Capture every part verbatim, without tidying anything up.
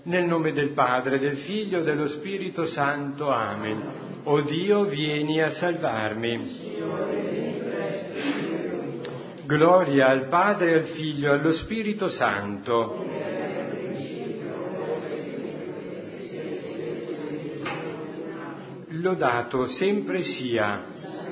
Nel nome del Padre, del Figlio e dello Spirito Santo. Amen. O Dio, vieni a salvarmi. Gloria al Padre, al Figlio e allo Spirito Santo. Lodato sempre sia.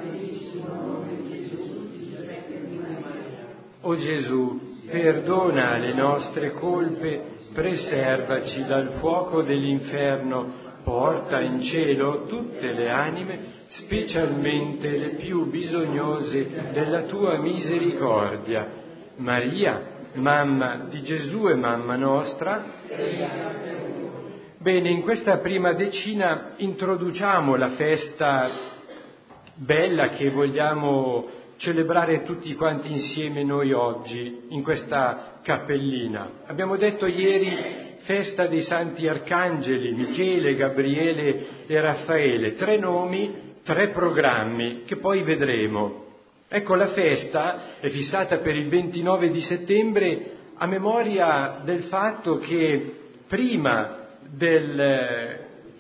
O Gesù, perdona le nostre colpe, preservaci dal fuoco dell'inferno, porta in cielo tutte le anime, specialmente le più bisognose della tua misericordia. Maria, mamma di Gesù e mamma nostra. Bene, in questa prima decina introduciamo la festa bella che vogliamo celebrare tutti quanti insieme noi oggi in questa cappellina. Abbiamo detto ieri festa dei santi arcangeli, Michele, Gabriele e Raffaele, tre nomi, tre programmi che poi vedremo. Ecco, la festa è fissata per il ventinove di settembre a memoria del fatto che prima del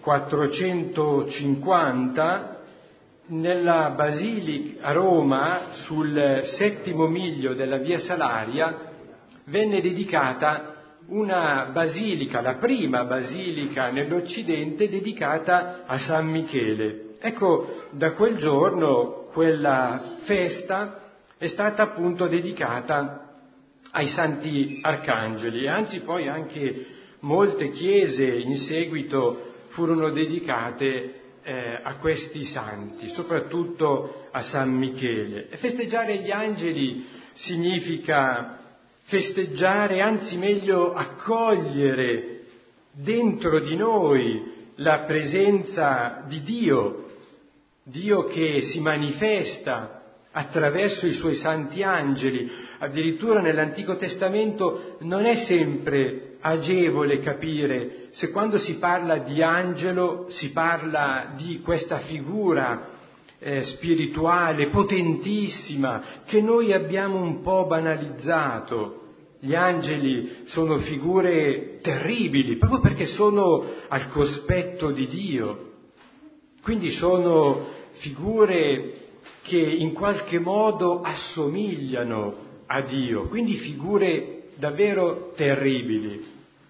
quattrocentocinquanta nella Basilica a Roma, sul settimo miglio della via Salaria, venne dedicata una basilica, la prima basilica nell'Occidente dedicata a San Michele. Ecco, da quel giorno quella festa è stata appunto dedicata ai santi arcangeli, e anzi poi anche molte chiese in seguito furono dedicate Eh, a questi santi, soprattutto a San Michele. E festeggiare gli angeli significa festeggiare, anzi meglio accogliere dentro di noi la presenza di Dio, Dio che si manifesta attraverso i suoi santi angeli. Addirittura nell'Antico Testamento non è sempre agevole capire se quando si parla di angelo si parla di questa figura eh, spirituale potentissima che noi abbiamo un po' banalizzato. Gli angeli sono figure terribili proprio perché sono al cospetto di Dio, quindi sono figure che in qualche modo assomigliano a Dio, quindi figure davvero terribili.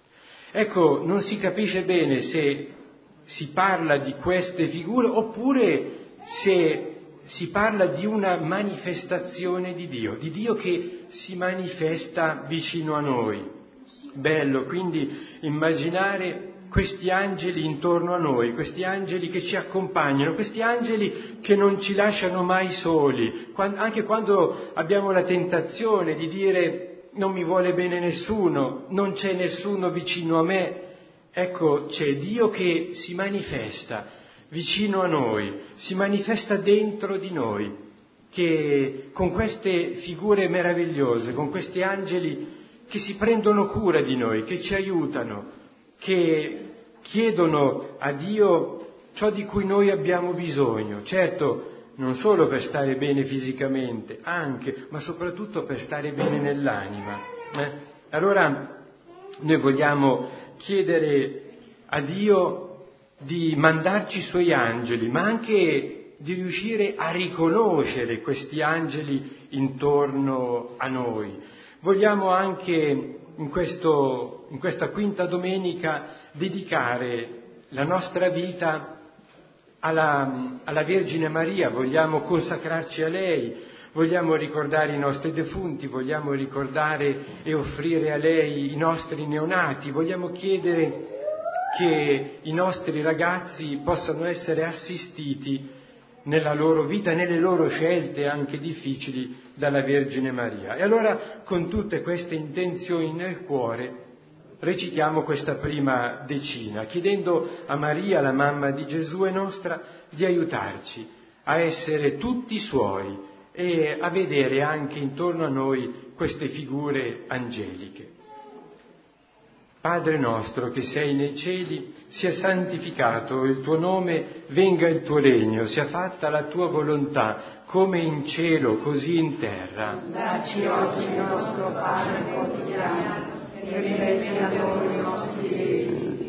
Ecco, non si capisce bene se si parla di queste figure oppure se si parla di una manifestazione di Dio, di Dio che si manifesta vicino a noi. Bello quindi immaginare questi angeli intorno a noi, questi angeli che ci accompagnano, questi angeli che non ci lasciano mai soli, anche quando abbiamo la tentazione di dire non mi vuole bene nessuno, non c'è nessuno vicino a me. Ecco, c'è Dio che si manifesta vicino a noi, si manifesta dentro di noi, che con queste figure meravigliose, con questi angeli che si prendono cura di noi, che ci aiutano, che chiedono a Dio ciò di cui noi abbiamo bisogno. Certo, non solo per stare bene fisicamente, anche, ma soprattutto per stare bene nell'anima. Eh? Allora noi vogliamo chiedere a Dio di mandarci i suoi angeli, ma anche di riuscire a riconoscere questi angeli intorno a noi. Vogliamo anche in, questo, in questa quinta domenica dedicare la nostra vita alla, alla Vergine Maria, vogliamo consacrarci a lei, vogliamo ricordare i nostri defunti, vogliamo ricordare e offrire a lei i nostri neonati, vogliamo chiedere che i nostri ragazzi possano essere assistiti nella loro vita, nelle loro scelte anche difficili dalla Vergine Maria. E allora, con tutte queste intenzioni nel cuore, recitiamo questa prima decina, chiedendo a Maria, la mamma di Gesù e nostra, di aiutarci a essere tutti suoi e a vedere anche intorno a noi queste figure angeliche. Padre nostro che sei nei cieli, sia santificato il tuo nome, venga il tuo regno, sia fatta la tua volontà, come in cielo, così in terra. Dacci oggi il nostro pane quotidiano, e rimetti a noi i nostri debiti,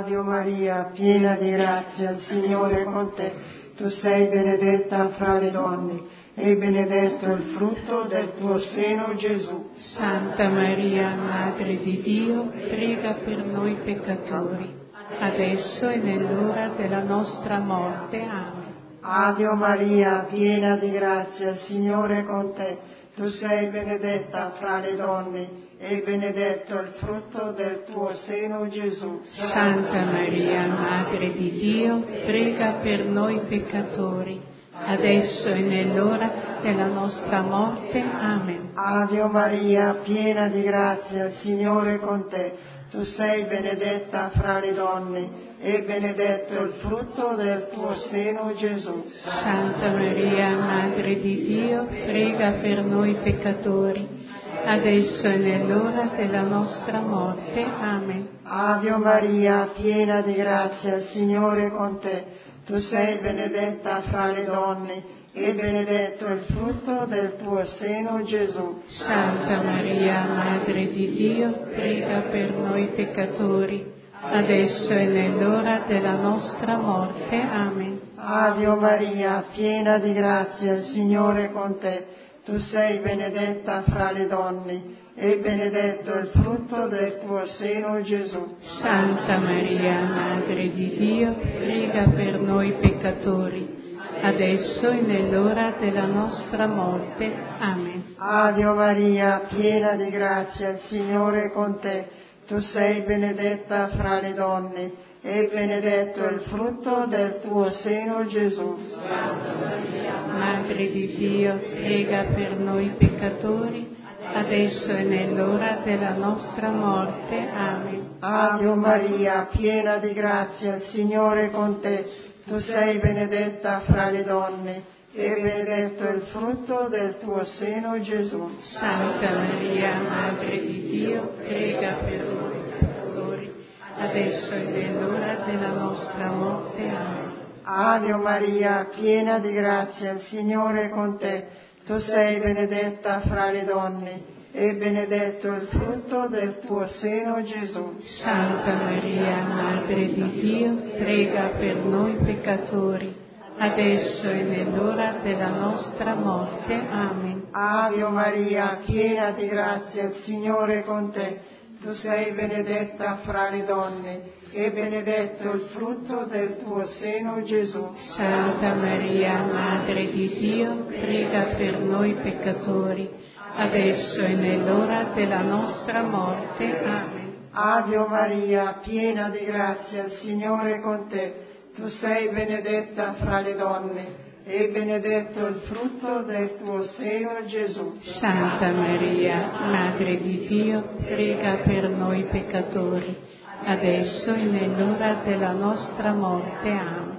Ave Maria, piena di grazia, il Signore è con te. Tu sei benedetta fra le donne, e benedetto il frutto del tuo seno, Gesù. Santa Maria, Madre di Dio, prega per noi peccatori, adesso e nell'ora della nostra morte. Amen. Ave Maria, piena di grazia, il Signore è con te. Tu sei benedetta fra le donne, e benedetto il frutto del tuo seno, Gesù. Santa Maria, Madre di Dio, prega per noi peccatori, adesso e nell'ora della nostra morte. Amen. Ave Maria, piena di grazia, il Signore è con te. Tu sei benedetta fra le donne, e benedetto il frutto del tuo seno, Gesù. Santa Maria, Madre di Dio, prega per noi peccatori, adesso e nell'ora della nostra morte. Amen. Ave Maria, piena di grazia, il Signore è con te. Tu sei benedetta fra le donne, e benedetto il frutto del tuo seno, Gesù. Santa Maria, Madre di Dio, prega per noi peccatori, adesso e nell'ora della nostra morte. Amen. Ave Maria, piena di grazia, il Signore è con te. Tu sei benedetta fra le donne, e benedetto il frutto del tuo seno, Gesù. Santa Maria, Madre di Dio, prega per noi peccatori, adesso e nell'ora della nostra morte. Amen. Ave Maria, piena di grazia, il Signore è con te. Tu sei benedetta fra le donne, e benedetto il frutto del tuo seno, Gesù. Santa Maria, Madre di Dio, prega per noi peccatori, adesso e nell'ora della nostra morte. Amen. Ave Maria, piena di grazia, il Signore è con te. Tu sei benedetta fra le donne, e benedetto il frutto del tuo seno, Gesù. Santa Maria, Madre di Dio, prega per noi peccatori, adesso e nell'ora della nostra morte. Amen. Ave Maria, piena di grazia, il Signore è con te. Tu sei benedetta fra le donne, e benedetto il frutto del tuo seno, Gesù. Santa Maria, Madre di Dio, prega per noi peccatori, adesso e nell'ora della nostra morte. Amen. Ave Maria, piena di grazia, il Signore è con te. Tu sei benedetta fra le donne, e benedetto il frutto del tuo seno, Gesù. Santa Maria, Madre di Dio, prega per noi peccatori, adesso e nell'ora della nostra morte. Amen. Ave Maria, piena di grazia, il Signore è con te. Tu sei benedetta fra le donne, e benedetto il frutto del tuo seno, Gesù. Santa Maria, Madre di Dio, prega per noi peccatori, adesso e nell'ora della nostra morte. Amen.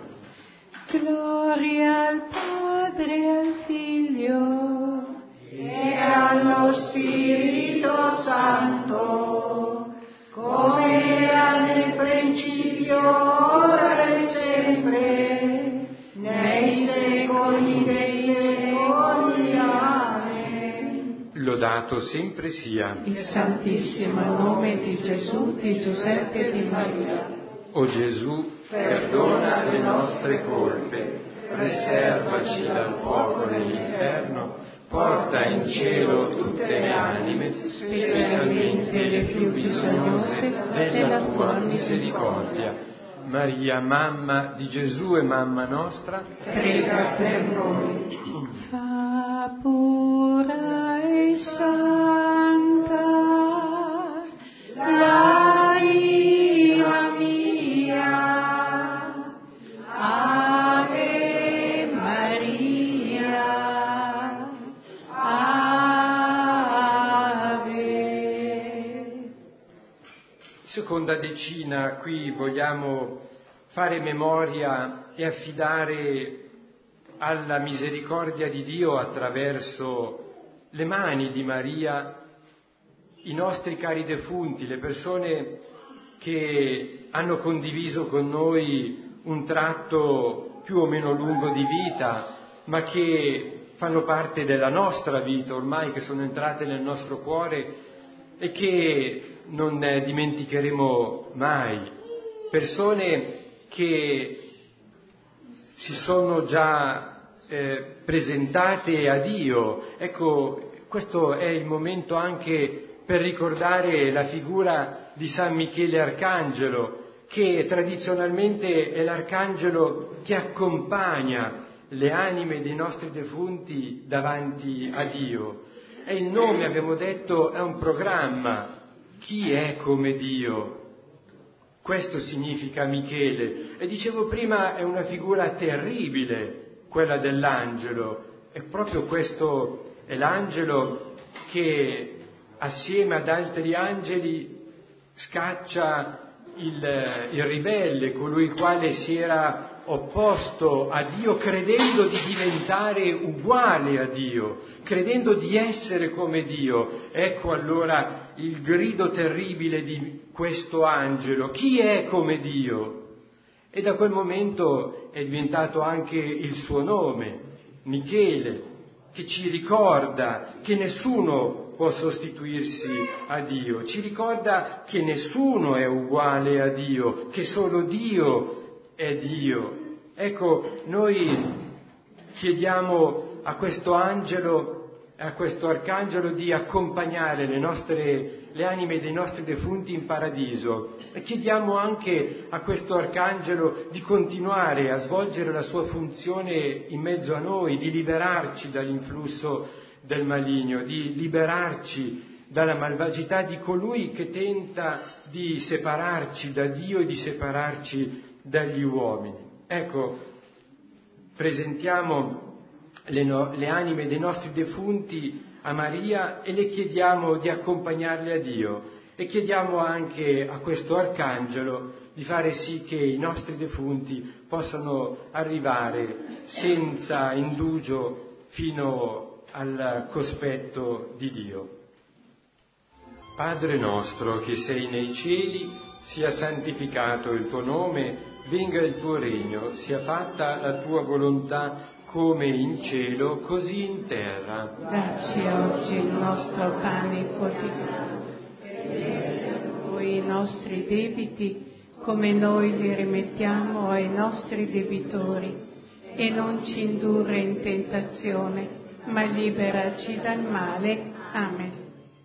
Gloria al Padre e al Figlio e allo Spirito Santo, come era nel principio, ora e sempre, nei secoli dei secoli. Amen. Lodato sempre sia il santissimo nome di Gesù, di Giuseppe e di Maria. O Gesù, perdona le nostre colpe, preservaci dal fuoco dell'inferno, porta in cielo tutte le anime, specialmente le più bisognose della tua misericordia. Maria, mamma di Gesù e mamma nostra, prega per noi. Fa pura e santa l'anima mia. Ave Maria. Ave. Seconda decina, qui vogliamo fare memoria e affidare alla misericordia di Dio attraverso le mani di Maria i nostri cari defunti, le persone che hanno condiviso con noi un tratto più o meno lungo di vita, ma che fanno parte della nostra vita ormai, che sono entrate nel nostro cuore e che non dimenticheremo mai. persone che si sono già eh, presentate a Dio. Ecco, questo è il momento anche per ricordare la figura di San Michele Arcangelo, che tradizionalmente è l'arcangelo che accompagna le anime dei nostri defunti davanti a Dio. E il nome, abbiamo detto, è un programma. Chi è come Dio? Questo significa Michele. E dicevo prima, è una figura terribile, quella dell'angelo. E proprio questo è l'angelo che assieme ad altri angeli scaccia il, il ribelle, colui il quale si era opposto a Dio, credendo di diventare uguale a Dio, credendo di essere come Dio. Ecco allora il grido terribile di questo angelo: chi è come Dio? E da quel momento è diventato anche il suo nome, Michele, che ci ricorda che nessuno può sostituirsi a Dio, ci ricorda che nessuno è uguale a Dio, che solo Dio è Dio. Ecco, noi chiediamo a questo angelo, a questo arcangelo, di accompagnare le nostre, le anime dei nostri defunti in paradiso, e chiediamo anche a questo arcangelo di continuare a svolgere la sua funzione in mezzo a noi, di liberarci dall'influsso del maligno, di liberarci dalla malvagità di colui che tenta di separarci da Dio e di separarci dagli uomini. Ecco, presentiamo le, no, le anime dei nostri defunti a Maria e le chiediamo di accompagnarle a Dio, e chiediamo anche a questo arcangelo di fare sì che i nostri defunti possano arrivare senza indugio fino al cospetto di Dio. Padre nostro che sei nei cieli, sia santificato il tuo nome, venga il tuo regno, sia fatta la tua volontà come in cielo, così in terra. Dacci oggi il nostro pane quotidiano, e a noi i nostri debiti, come noi li rimettiamo ai nostri debitori, e non ci indurre in tentazione, ma liberaci dal male. Amen.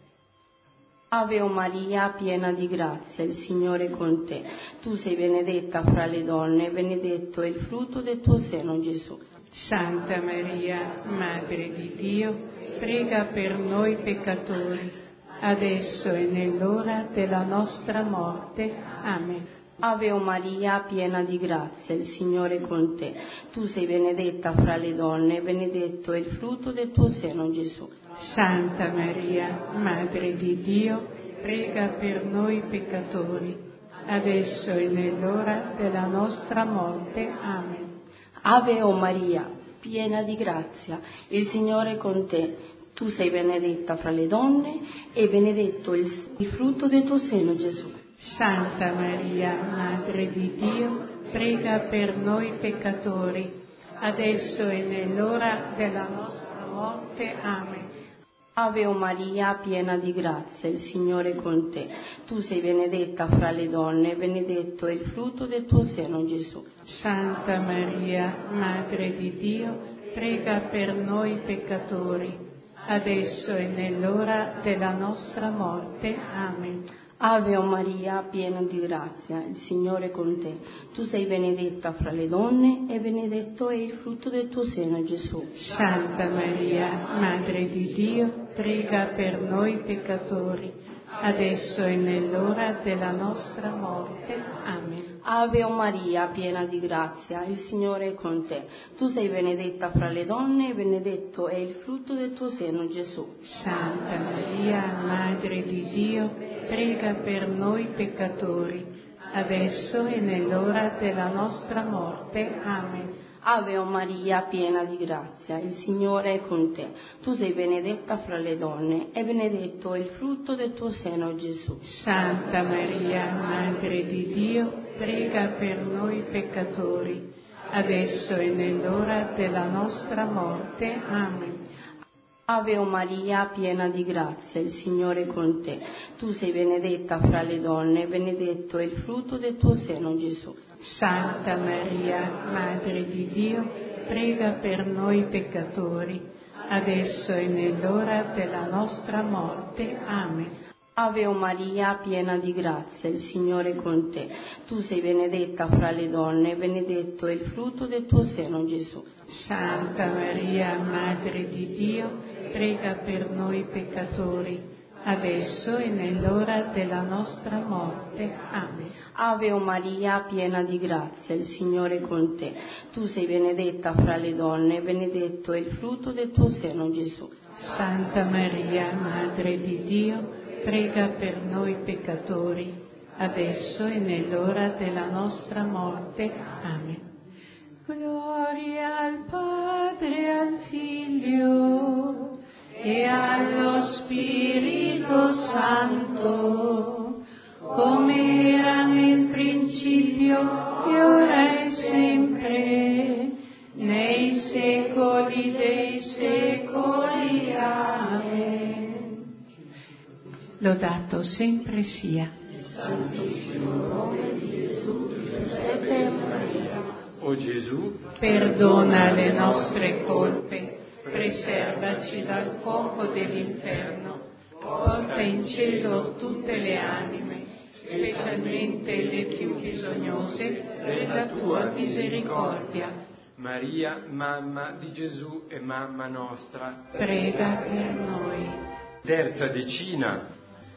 Ave o Maria, piena di grazia, il Signore è con te. Tu sei benedetta fra le donne, e benedetto è il frutto del tuo seno, Gesù. Santa Maria, Madre di Dio, prega per noi peccatori, adesso e nell'ora della nostra morte. Amen. Ave o Maria, piena di grazia, il Signore è con te. Tu sei benedetta fra le donne, e benedetto è il frutto del tuo seno, Gesù. Santa Maria, Madre di Dio, prega per noi peccatori, adesso e nell'ora della nostra morte. Amen. Ave o Maria, piena di grazia, il Signore è con te. Tu sei benedetta fra le donne, e benedetto il, il frutto del tuo seno, Gesù. Santa Maria, Madre di Dio, prega per noi peccatori, adesso e nell'ora della nostra morte. Amen. Ave o Maria, piena di grazia, il Signore è con te. Tu sei benedetta fra le donne, e benedetto è il frutto del tuo seno, Gesù. Santa Maria, Madre di Dio, prega per noi peccatori, adesso e nell'ora della nostra morte. Amen. Ave o Maria, piena di grazia, il Signore è con te. Tu sei benedetta fra le donne, e benedetto è il frutto del tuo seno, Gesù. Santa Maria, Madre di Dio, prega per noi peccatori, adesso e nell'ora della nostra morte. Amen. Ave o Maria, piena di grazia, il Signore è con te. Tu sei benedetta fra le donne, e benedetto è il frutto del tuo seno, Gesù. Santa Maria, Madre di Dio, prega per noi peccatori, adesso e nell'ora della nostra morte. Amen. Ave o Maria, piena di grazia, il Signore è con te. Tu sei benedetta fra le donne, e benedetto è il frutto del tuo seno, Gesù. Santa Maria, Madre di Dio, prega per noi peccatori, adesso e nell'ora della nostra morte. Amen. Ave Maria, piena di grazia, il Signore è con te. Tu sei benedetta fra le donne, e benedetto è il frutto del tuo seno, Gesù. Santa Maria, Madre di Dio, prega per noi peccatori, adesso e nell'ora della nostra morte. Amen. Ave Maria, piena di grazia, il Signore è con te. Tu sei benedetta fra le donne, e benedetto è il frutto del tuo seno, Gesù. Santa Maria, Madre di Dio, prega per noi peccatori, adesso e nell'ora della nostra morte. Amen. Ave Maria, piena di grazia, il Signore è con te. Tu sei benedetta fra le donne, e benedetto è il frutto del tuo seno, Gesù. Santa Maria, Madre di Dio, prega per noi peccatori, adesso e nell'ora della nostra morte. Amen. Gloria al Padre, al Figlio e allo Spirito Santo, come era nel principio, e ora e sempre, nei secoli dei secoli. Amen. Lodato sempre sia Santissimo nome di Gesù, Giuseppe e Maria. O Gesù, perdona le nostre colpe, preservaci dal fuoco dell'inferno, porta in cielo tutte le anime, specialmente le più bisognose della tua misericordia. Maria, mamma di Gesù e mamma nostra, prega per noi. Terza decina.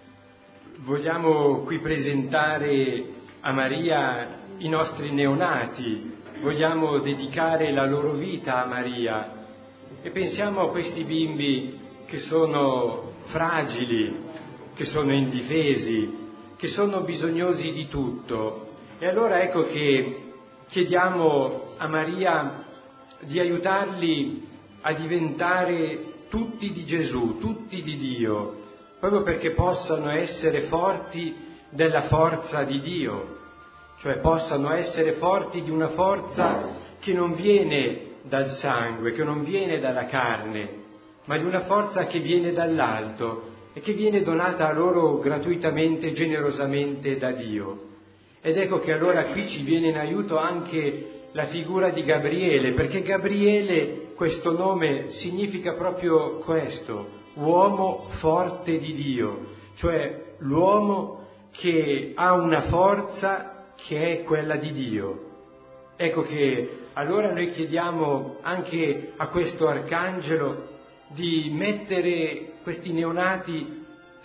Vogliamo qui presentare a Maria i nostri neonati, vogliamo dedicare la loro vita a Maria e pensiamo a questi bimbi che sono fragili, che sono indifesi, che sono bisognosi di tutto. E allora ecco che chiediamo a Maria di aiutarli a diventare tutti di Gesù, tutti di Dio, proprio perché possano essere forti della forza di Dio, cioè possano essere forti di una forza che non viene dal sangue, che non viene dalla carne, ma di una forza che viene dall'alto e che viene donata a loro gratuitamente, generosamente da Dio. Ed ecco che allora qui ci viene in aiuto anche la figura di Gabriele, perché Gabriele, questo nome, significa proprio questo: uomo forte di Dio, cioè l'uomo che ha una forza che è quella di Dio. Ecco che allora noi chiediamo anche a questo arcangelo di mettere questi neonati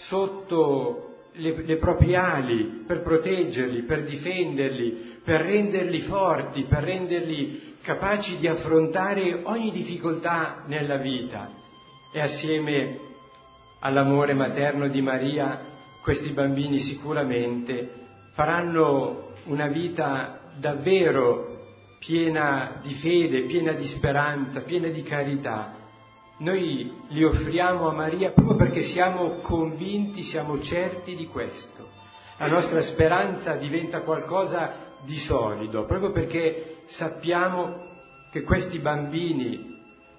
sotto le, le proprie ali per proteggerli, per difenderli, per renderli forti, per renderli capaci di affrontare ogni difficoltà nella vita. E assieme all'amore materno di Maria, questi bambini sicuramente faranno una vita davvero piena di fede, piena di speranza, piena di carità. Noi li offriamo a Maria proprio perché siamo convinti, siamo certi di questo. La nostra speranza diventa qualcosa di solido, proprio perché sappiamo che questi bambini,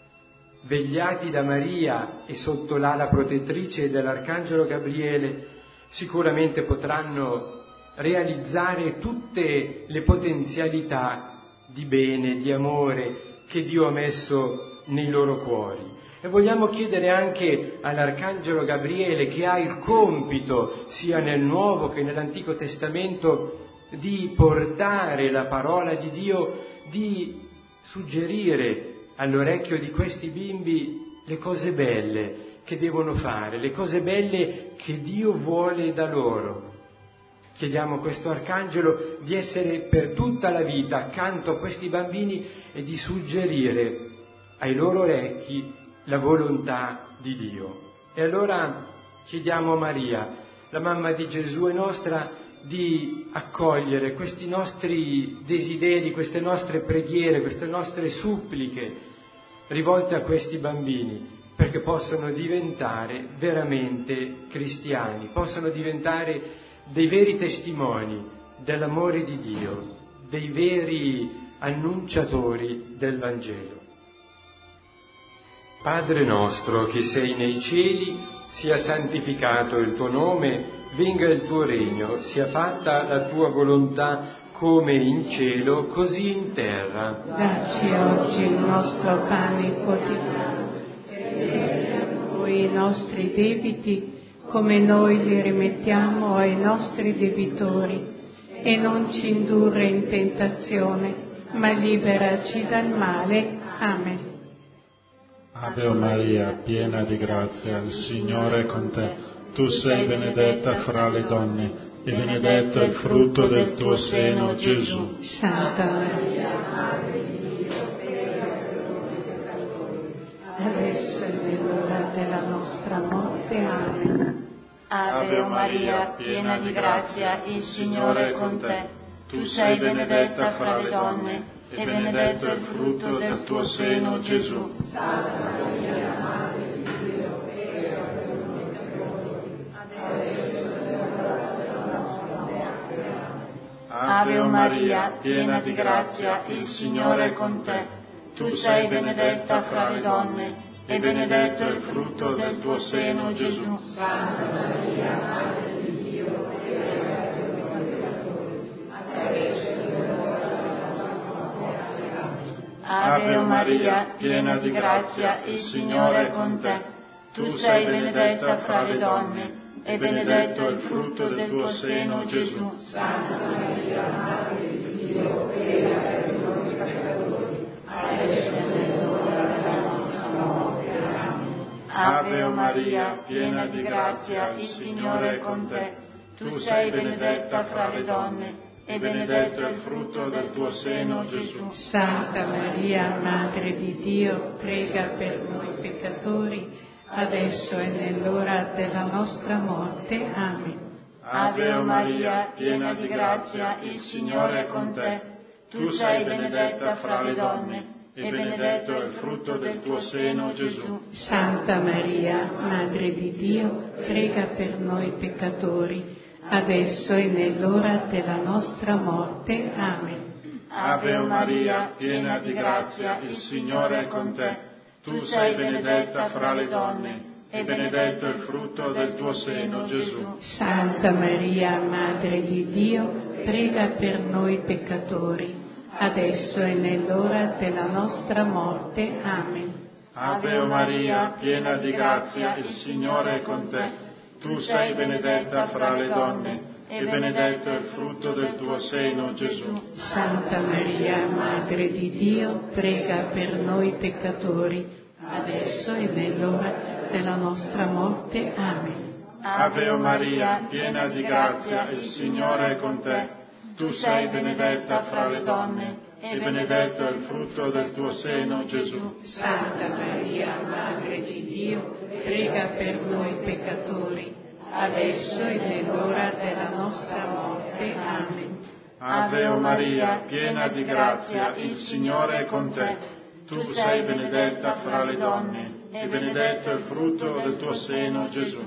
vegliati da Maria e sotto l'ala protettrice dell'arcangelo Gabriele, sicuramente potranno realizzare tutte le potenzialità di bene, di amore che Dio ha messo nei loro cuori. E vogliamo chiedere anche all'arcangelo Gabriele, che ha il compito, sia nel Nuovo che nell'Antico Testamento, di portare la parola di Dio, di suggerire all'orecchio di questi bimbi le cose belle che devono fare, le cose belle che Dio vuole da loro. Chiediamo a questo arcangelo di essere per tutta la vita accanto a questi bambini e di suggerire ai loro orecchi la volontà di Dio. E allora chiediamo a Maria, la mamma di Gesù e nostra, di accogliere questi nostri desideri, queste nostre preghiere, queste nostre suppliche rivolte a questi bambini, perché possano diventare veramente cristiani, possano diventare dei veri testimoni dell'amore di Dio, dei veri annunciatori del Vangelo. Padre nostro che sei nei cieli, sia santificato il tuo nome, venga il tuo regno, sia fatta la tua volontà come in cielo, così in terra. Dacci oggi il nostro pane quotidiano e a noi i nostri debiti, come noi li rimettiamo ai nostri debitori, e non ci indurre in tentazione, ma liberaci dal male. Amen. Ave Maria, piena di grazia, il Signore è con te. Tu sei benedetta fra le donne, e benedetto è il frutto del tuo seno, Gesù. Santa Maria, Madre di Dio, prega per noi peccatori, adesso e nell'ora della nostra morte. Amen. Ave Maria, piena di grazia, il Signore è con te. Tu sei benedetta fra le donne, e benedetto è il frutto del tuo seno, Gesù. Santa Maria, Madre di Dio, prega per noi peccatori, adesso e nell'ora della nostra morte. Amen. Ave Maria, piena di grazia, il Signore è con te. Tu sei benedetta fra le donne, e benedetto è il frutto del tuo seno, Gesù. Santa Maria, Madre di Dio, prega per noi peccatori, adesso e nell'ora della nostra morte. Amen. Ave Maria, piena di grazia, il Signore è con te. Tu sei benedetta fra le donne, e benedetto è il frutto del tuo seno, Gesù. Santa Maria, Madre di Dio, prega per noi peccatori, adesso e nell'ora della nostra morte. Amen. Ave Maria, piena di grazia, il Signore è con te. Tu sei benedetta fra le donne, e benedetto è il frutto del tuo seno, Gesù. Santa Maria, Madre di Dio, prega per noi peccatori, adesso e nell'ora della nostra morte. Amen. Ave Maria, piena di grazia, il Signore è con te. Tu sei benedetta fra le donne, e benedetto è il frutto del tuo seno, Gesù. Santa Maria, Madre di Dio, prega per noi peccatori, adesso e nell'ora della nostra morte. Amen. Ave Maria, piena di grazia, il Signore è con te. Tu sei benedetta fra le donne, e benedetto è il frutto del tuo seno, Gesù. Santa Maria, Madre di Dio, prega per noi peccatori, adesso e nell'ora della nostra morte. Amen. Ave Maria, piena di grazia, il Signore è con te. Tu sei benedetta fra le donne, e benedetto è il frutto del tuo seno, Gesù. Santa Maria, Madre di Dio, prega per noi peccatori, adesso e nell'ora della nostra morte. Amen. Ave Maria, piena di grazia, il Signore è con te. Tu sei benedetta fra le donne, e benedetto è il frutto del tuo seno, Gesù. Santa Maria, Madre di Dio, prega per noi peccatori, adesso e nell'ora della nostra morte. Amen. Ave Maria, piena di grazia, il Signore è con te. Tu sei benedetta fra le donne, e benedetto è il frutto del tuo seno, Gesù.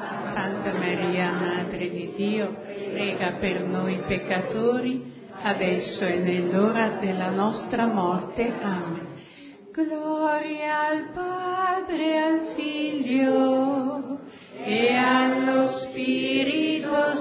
Santa Maria, Madre di Dio, prega per noi peccatori, adesso e nell'ora della nostra morte. Amen. Gloria al Padre, al Figlio e allo Spirito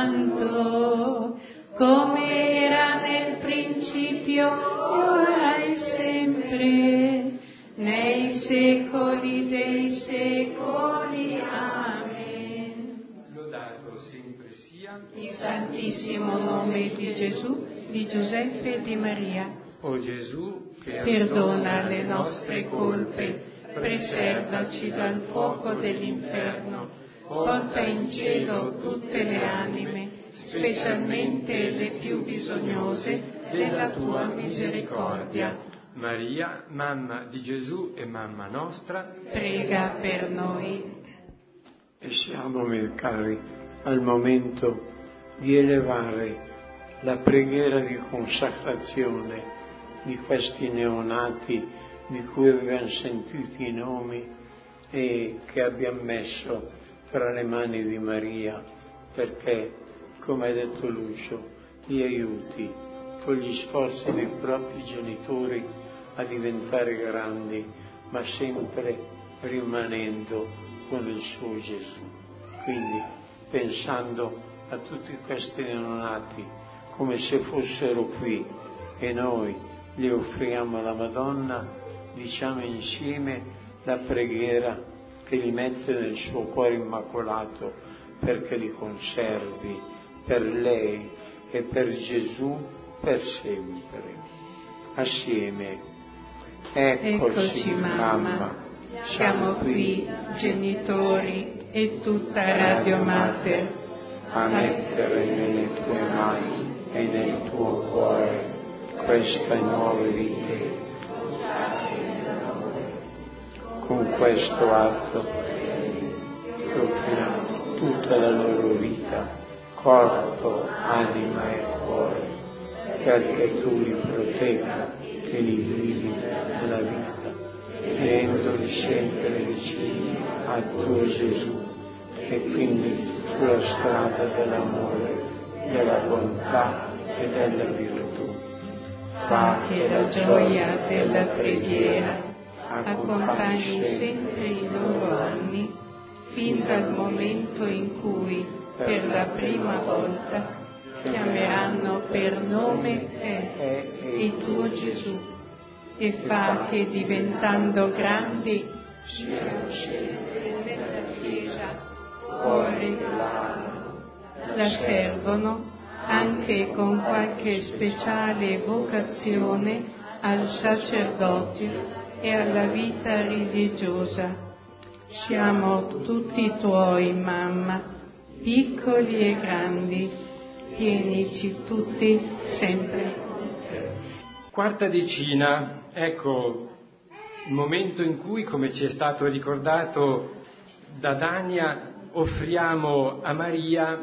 Santo, come era nel principio, ora e sempre, nei secoli dei secoli. Amen. Lodato sempre sia Il Santissimo nome di Gesù, di Giuseppe e di Maria. o Gesù, Perdona le nostre colpe, preservaci dal fuoco dell'inferno, porta in cielo tutte le anime, specialmente le più bisognose della tua misericordia. Maria, mamma di Gesù e mamma nostra, Prega per noi. E siamo, miei cari, al momento di elevare la preghiera di consacrazione di questi neonati di cui abbiamo sentito i nomi e che abbiamo messo tra le mani di Maria, perché, come ha detto Lucio, li aiuti con gli sforzi dei propri genitori a diventare grandi, ma sempre rimanendo con il suo Gesù. Quindi pensando a tutti questi neonati come se fossero qui e noi li offriamo alla Madonna, diciamo insieme la preghiera che li mette nel suo cuore immacolato perché li conservi per lei e per Gesù per sempre. Assieme. Eccoci, Eccoci mamma, siamo qui genitori e tutta Radio Mater a mettere nelle tue mani e nel tuo cuore queste nuove vite. Con questo atto procuriamo tutta la loro vita, corpo, anima e cuore, perché tu li protegga e li guidi nella vita, tenendoli sempre vicini a tuo Gesù e quindi sulla strada dell'amore, della bontà e della virtù. Fa che la gioia della preghiera accompagni sempre i loro anni, fin dal momento in cui, per la prima volta, chiameranno per nome te, il tuo Gesù, e fa che diventando grandi siano sempre nella Chiesa cuore l'anima, la servono anche con qualche speciale vocazione al sacerdozio e alla vita religiosa. Siamo tutti tuoi, mamma, piccoli e grandi, tienici tutti sempre. Quarta decina, ecco il momento in cui, come ci è stato ricordato da Dania, offriamo a Maria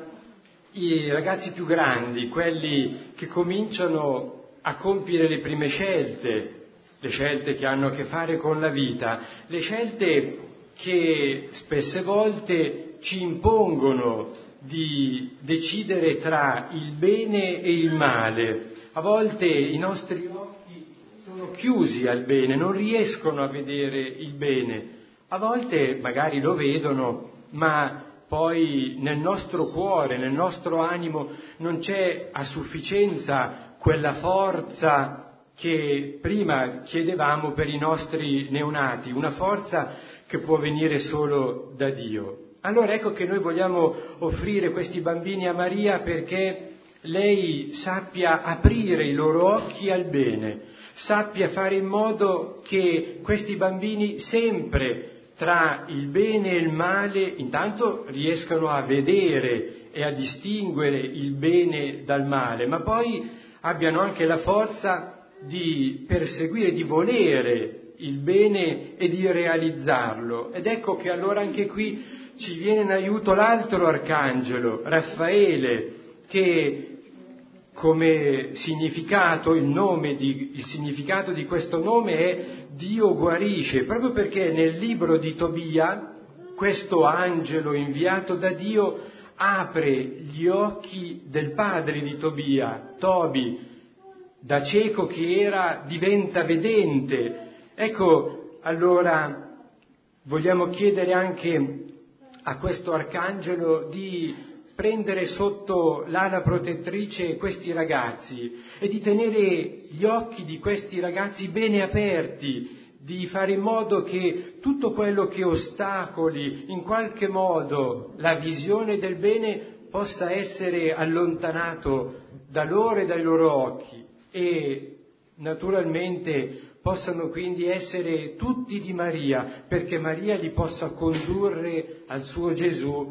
i ragazzi più grandi, quelli che cominciano a compiere le prime scelte, le scelte che hanno a che fare con la vita, le scelte che spesse volte ci impongono di decidere tra il bene e il male. A volte i nostri occhi sono chiusi al bene, non riescono a vedere il bene. A volte magari lo vedono, ma poi nel nostro cuore, nel nostro animo non c'è a sufficienza quella forza che prima chiedevamo per i nostri neonati, una forza che può venire solo da Dio. Allora ecco che noi vogliamo offrire questi bambini a Maria perché lei sappia aprire i loro occhi al bene, sappia fare in modo che questi bambini sempre tra il bene e il male intanto riescano a vedere e a distinguere il bene dal male, ma poi abbiano anche la forza di perseguire, di volere il bene e di realizzarlo. Ed ecco che allora anche qui ci viene in aiuto l'altro arcangelo, Raffaele, che come significato, il nome di, il significato di questo nome è Dio guarisce, proprio perché nel libro di Tobia questo angelo inviato da Dio apre gli occhi del padre di Tobia, Tobi, da cieco che era diventa vedente. Ecco, allora vogliamo chiedere anche a questo arcangelo di prendere sotto l'ala protettrice questi ragazzi e di tenere gli occhi di questi ragazzi bene aperti, di fare in modo che tutto quello che ostacoli in qualche modo la visione del bene possa essere allontanato da loro e dai loro occhi e naturalmente possano quindi essere tutti di Maria, perché Maria li possa condurre al suo Gesù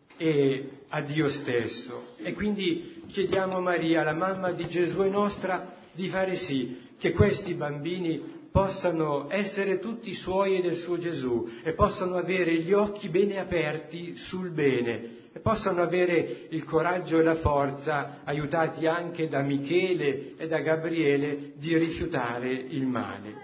e a Dio stesso. E quindi chiediamo a Maria, la mamma di Gesù e nostra, di fare sì che questi bambini possano essere tutti suoi e del suo Gesù e possano avere gli occhi bene aperti sul bene e possano avere il coraggio e la forza, aiutati anche da Michele e da Gabriele, di rifiutare il male.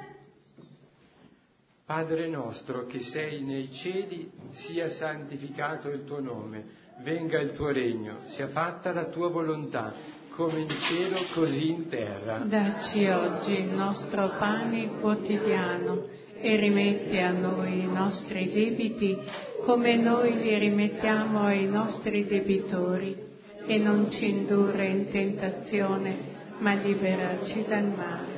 Padre nostro che sei nei cieli, sia santificato il tuo nome, venga il tuo regno, sia fatta la tua volontà, come in cielo così in terra. Dacci oggi il nostro pane quotidiano e rimetti a noi i nostri debiti, come noi li rimettiamo ai nostri debitori, e non ci indurre in tentazione, ma liberaci dal male.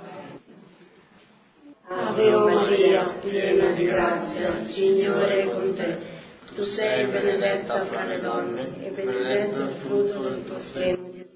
Ave Maria, piena di grazia, il Signore è con te. Tu sei benedetta fra le donne, e benedetto il frutto del tuo seno, Gesù.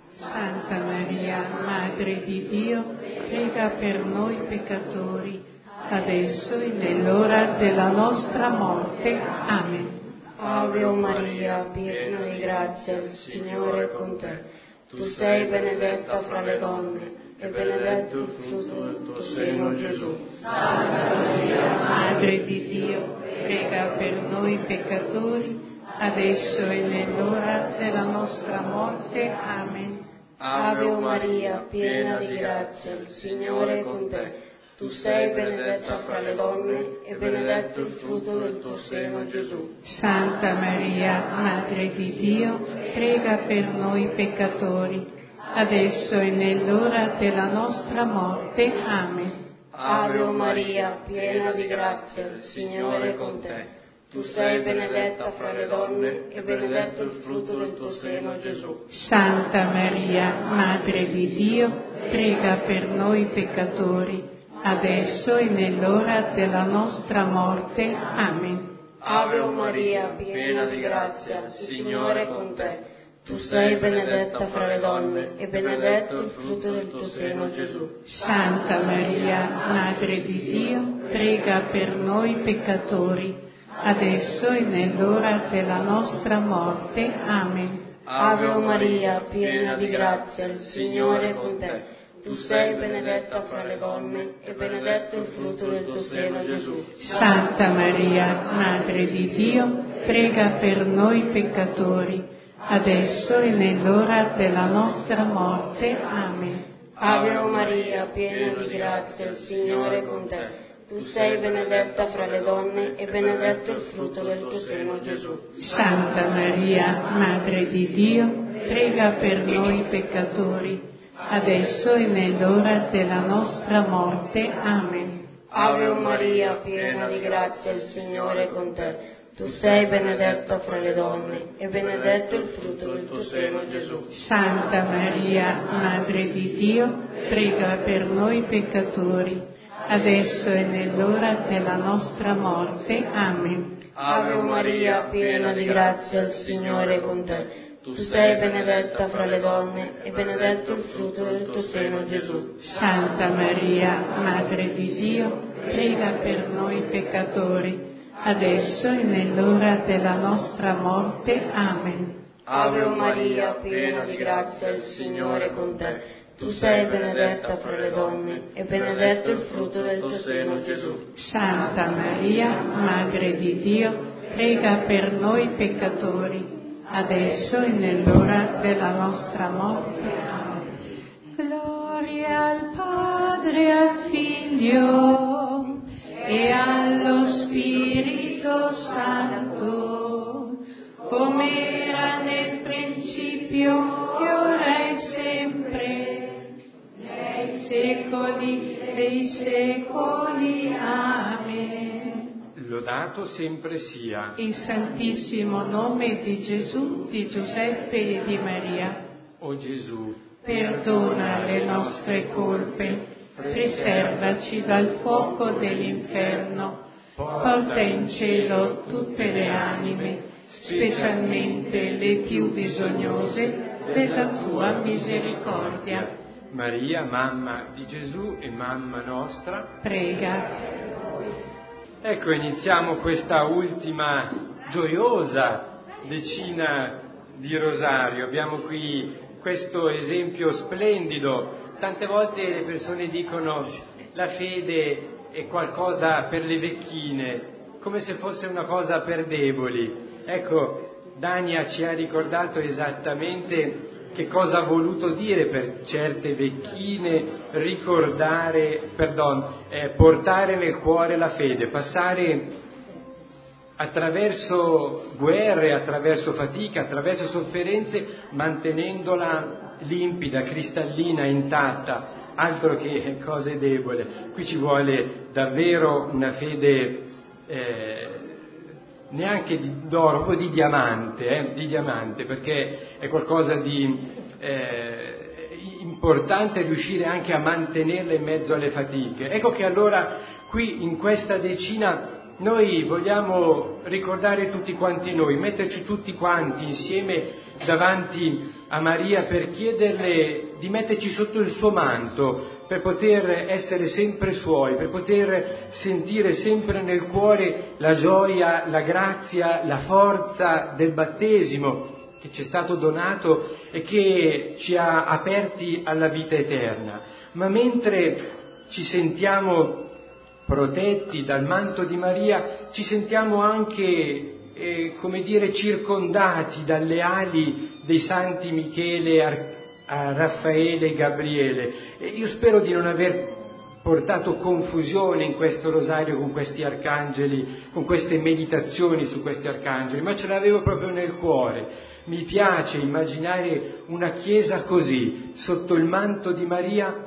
Santa Maria, Madre di Dio, prega per noi peccatori, adesso e nell'ora della nostra morte. Amen. Ave Maria, piena di grazia, il Signore è con te. Tu sei benedetta fra le donne, e benedetto il frutto del tuo seno, Gesù. Santa Maria, Madre di Dio, prega per noi peccatori, adesso e nell'ora della nostra morte. Amen. Ave Maria, piena di grazia, il Signore è con te. Tu sei benedetta fra le donne, e benedetto il frutto del tuo seno, Gesù. Santa Maria, Madre di Dio, prega per noi peccatori, adesso e nell'ora della nostra morte. Amen. Ave Maria, piena di grazia, il Signore è con te. Tu sei benedetta fra le donne, e benedetto il frutto del tuo seno, Gesù. Santa Maria, Madre di Dio, prega per noi peccatori, adesso e nell'ora della nostra morte. Amen. Ave Maria, piena di grazia, il Signore è con te. Tu sei benedetta fra le donne, e benedetto il frutto del tuo seno, Gesù. Santa Maria, Madre di Dio, prega per noi peccatori, adesso e nell'ora della nostra morte. Amen. Ave Maria, piena di grazia, il Signore è con te. Tu sei benedetta fra le donne, e benedetto il frutto del tuo seno, Gesù. Santa Maria, Madre di Dio, prega per noi peccatori, adesso e nell'ora della nostra morte. Amen. Ave Maria, piena di grazia, il Signore è con te. Tu sei benedetta fra le donne, e benedetto il frutto del tuo seno, Gesù. Santa Maria, Madre di Dio, prega per noi peccatori, adesso e nell'ora della nostra morte. Amen. Ave Maria, piena di grazia, il Signore è con te. Tu sei benedetta fra le donne, e benedetto il frutto del tuo seno, Gesù. Santa Maria, Madre di Dio, prega per noi peccatori, adesso e nell'ora della nostra morte. Amen. Ave Maria, piena di grazia, il Signore è con te. Tu sei benedetta fra le donne, e benedetto il frutto del tuo seno, Gesù. Santa Maria, Madre di Dio, prega per noi peccatori, adesso e nell'ora della nostra morte. Amen. Ave Maria, piena di grazia, il Signore è con te. Tu sei benedetta fra le donne, e benedetto il frutto del tuo seno, Gesù. Santa Maria, Madre di Dio, prega per noi peccatori, adesso e nell'ora della nostra morte. Amen. Gloria al Padre, al Figlio e allo Spirito Santo, come era nel principio, e ora e sempre, nei secoli dei secoli. Amen. Lodato sempre sia Il santissimo nome di Gesù, di Giuseppe e di Maria. o Gesù, Perdona le nostre colpe, preservaci dal fuoco dell'inferno, porta in cielo tutte le anime, specialmente le più bisognose della tua misericordia. Maria, mamma di Gesù e mamma nostra, Prega. Ecco, iniziamo questa ultima gioiosa decina di rosario. Abbiamo qui questo esempio splendido. Tante volte le persone dicono la fede è qualcosa per le vecchine, come se fosse una cosa per deboli. Ecco, Dania ci ha ricordato esattamente che cosa ha voluto dire per certe vecchine ricordare, perdon, eh, portare nel cuore la fede, passare attraverso guerre, attraverso fatica, attraverso sofferenze, mantenendola limpida, cristallina, intatta. altro che cose debole, qui ci vuole davvero una fede eh, neanche di, d'oro, proprio di diamante, eh, di diamante, perché è qualcosa di eh, importante riuscire anche a mantenerla in mezzo alle fatiche. Ecco che allora qui in questa decina noi vogliamo ricordare tutti quanti noi, metterci tutti quanti insieme davanti a Maria per chiederle di metterci sotto il suo manto, per poter essere sempre suoi, per poter sentire sempre nel cuore la gioia, la grazia, la forza del battesimo che ci è stato donato e che ci ha aperti alla vita eterna. Ma mentre ci sentiamo protetti dal manto di Maria, ci sentiamo anche, eh, come dire, circondati dalle ali dei santi Michele, Ar- Raffaele e Gabriele. E io spero di non aver portato confusione in questo rosario con questi arcangeli, con queste meditazioni su questi arcangeli, ma ce l'avevo proprio nel cuore. Mi piace immaginare una chiesa così, sotto il manto di Maria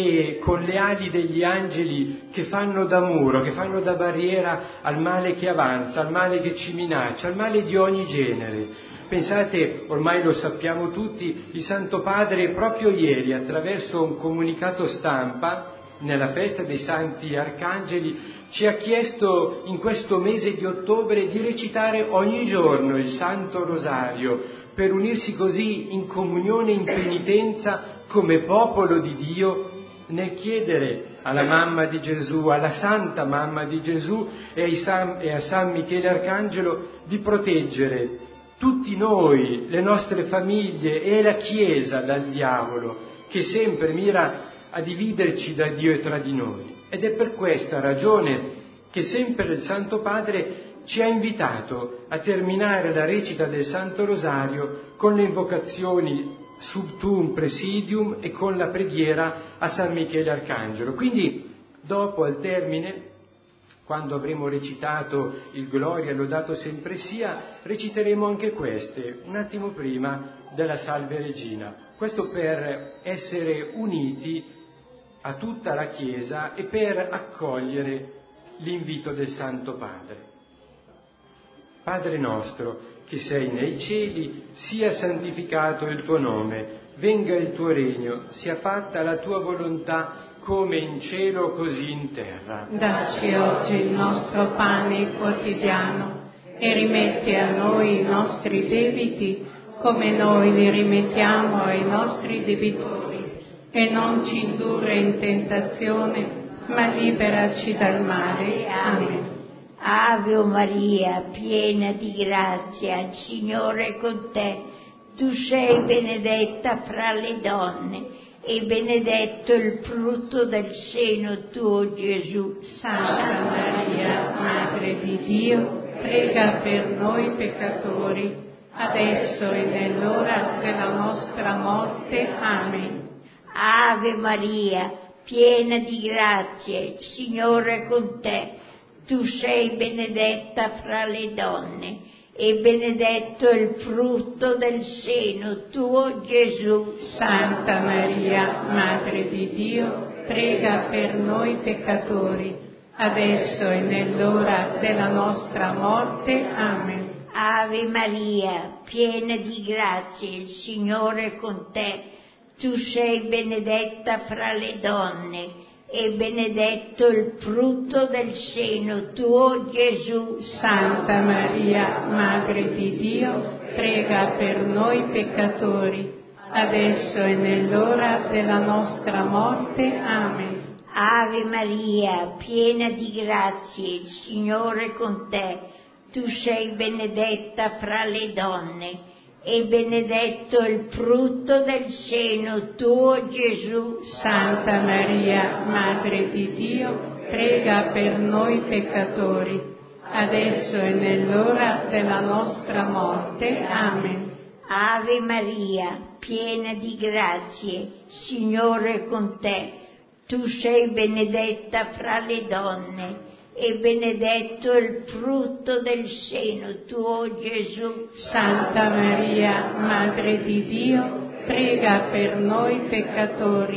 e con le ali degli angeli che fanno da muro, che fanno da barriera al male che avanza, al male che ci minaccia, al male di ogni genere. Pensate, ormai lo sappiamo tutti, il Santo Padre proprio ieri, attraverso un comunicato stampa, nella festa dei Santi Arcangeli, ci ha chiesto in questo mese di ottobre di recitare ogni giorno il Santo Rosario, per unirsi così in comunione e in penitenza come popolo di Dio, nel chiedere alla mamma di Gesù, alla Santa Mamma di Gesù e, ai San, e a San Michele Arcangelo di proteggere tutti noi, le nostre famiglie e la Chiesa dal diavolo, che sempre mira a dividerci da Dio e tra di noi. Ed è per questa ragione che sempre il Santo Padre ci ha invitato a terminare la recita del Santo Rosario con le invocazioni Sub Tuum Presidium e con la preghiera a San Michele Arcangelo. Quindi, dopo, al termine, quando avremo recitato il Gloria lodato sempre sia, reciteremo anche queste, un attimo prima della Salve Regina. Questo per essere uniti a tutta la Chiesa e per accogliere l'invito del Santo Padre. Padre nostro, che sei nei cieli, sia santificato il tuo nome, venga il tuo regno, sia fatta la tua volontà, come in cielo così in terra. Dacci oggi il nostro pane quotidiano e rimetti a noi i nostri debiti, come noi li rimettiamo ai nostri debitori, e non ci indurre in tentazione, ma liberaci dal male. Amen. Ave Maria, piena di grazia, il Signore è con te. Tu sei benedetta fra le donne e benedetto il frutto del seno tuo, Gesù. Santa Maria, Madre di Dio, prega per noi peccatori, adesso e nell'ora della nostra morte. Amen. Ave Maria, piena di grazia, il Signore è con te. Tu sei benedetta fra le donne e benedetto il frutto del seno tuo, Gesù. Santa Maria, Madre di Dio, prega per noi peccatori, adesso e nell'ora della nostra morte. Amen. Ave Maria, piena di grazia, il Signore è con te. Tu sei benedetta fra le donne e benedetto il frutto del seno tuo, Gesù. Santa Maria, Madre di Dio, prega per noi peccatori, adesso e nell'ora della nostra morte. Amen. Ave Maria, piena di grazia, il Signore è con te. Tu sei benedetta fra le donne e benedetto il frutto del seno tuo, Gesù. Santa Maria, Madre di Dio, prega per noi peccatori, adesso e nell'ora della nostra morte. Amen. Ave Maria, piena di grazie, Signore è con te. Tu sei benedetta fra le donne e benedetto il frutto del seno tuo, Gesù. Santa Maria, Madre di Dio, prega per noi peccatori,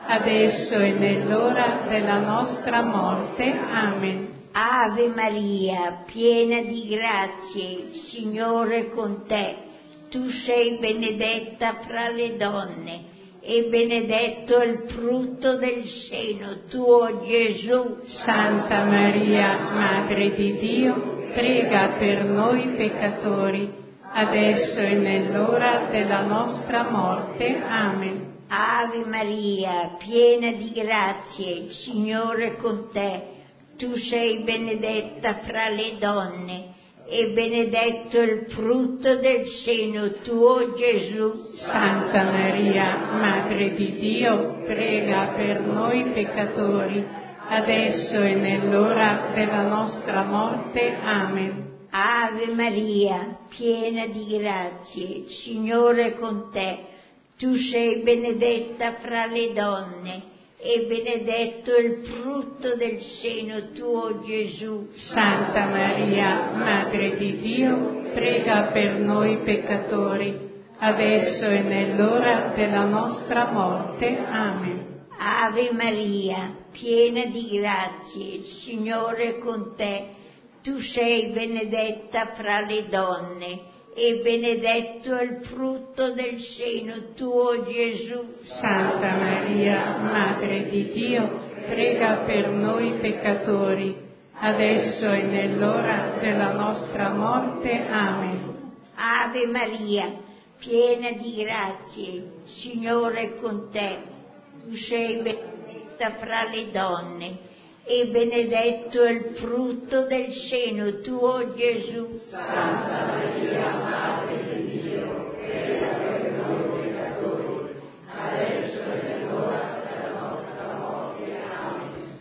adesso e nell'ora della nostra morte. Amen. Ave Maria, piena di grazie, il Signore è con te. Tu sei benedetta fra le donne e benedetto è il frutto del seno tuo, Gesù. Santa Maria, Madre di Dio, prega per noi peccatori, adesso e nell'ora della nostra morte. Amen. Ave Maria, piena di grazie, il Signore è con te. Tu sei benedetta fra le donne e benedetto è il frutto del seno tuo, Gesù. Santa Maria, Madre di Dio, prega per noi peccatori, adesso e nell'ora della nostra morte. Amen. Ave Maria, piena di grazie, il Signore è con te. Tu sei benedetta fra le donne e benedetto è il frutto del seno tuo, Gesù. Santa Maria, Madre di Dio, prega per noi peccatori, adesso e nell'ora della nostra morte. Amen. Ave Maria, piena di grazie, il Signore è con te. Tu sei benedetta fra le donne e benedetto è il frutto del seno tuo, Gesù. Santa Maria, Madre di Dio, prega per noi peccatori, adesso e nell'ora della nostra morte. Amen. Ave Maria, piena di grazie, il Signore è con te. Tu sei benedetta fra le donne e benedetto è il frutto del seno tuo, Gesù. Santa Maria, Madre di Dio, prega per noi peccatori, adesso e nell'ora della nostra morte. Amen.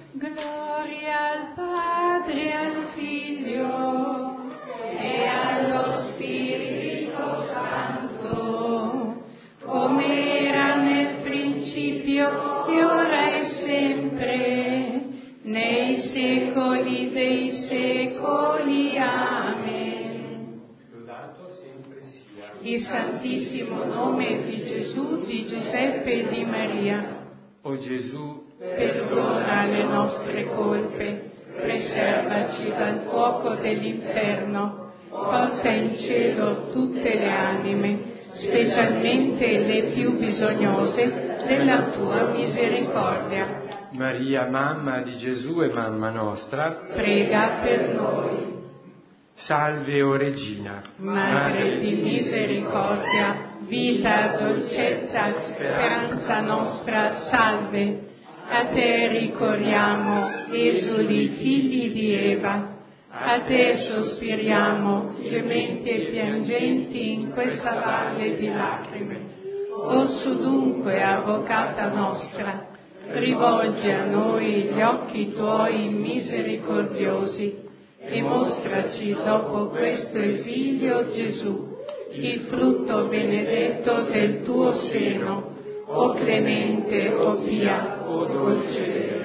Gloria al Padre, al Figlio e allo Spirito Santo, come era nel principio, e ora e sempre, nei secoli dei secoli. Amen. Lodato sempre sia Il Santissimo nome di Gesù, di Giuseppe e di Maria. O Gesù, Perdona le nostre colpe, preservaci dal fuoco dell'inferno, porta in cielo tutte le anime, specialmente le più bisognose della tua misericordia. Maria, mamma di Gesù e mamma nostra, Prega per noi. salve o Regina, Madre di misericordia, vita, dolcezza, speranza nostra, salve. A te ricorriamo, esuli figli di Eva. A te sospiriamo, gementi e piangenti in questa valle di lacrime. Orso dunque, avvocata nostra, rivolgi a noi gli occhi tuoi misericordiosi e mostraci dopo questo esilio Gesù, il frutto benedetto del tuo seno, o clemente, o pia, o dolce.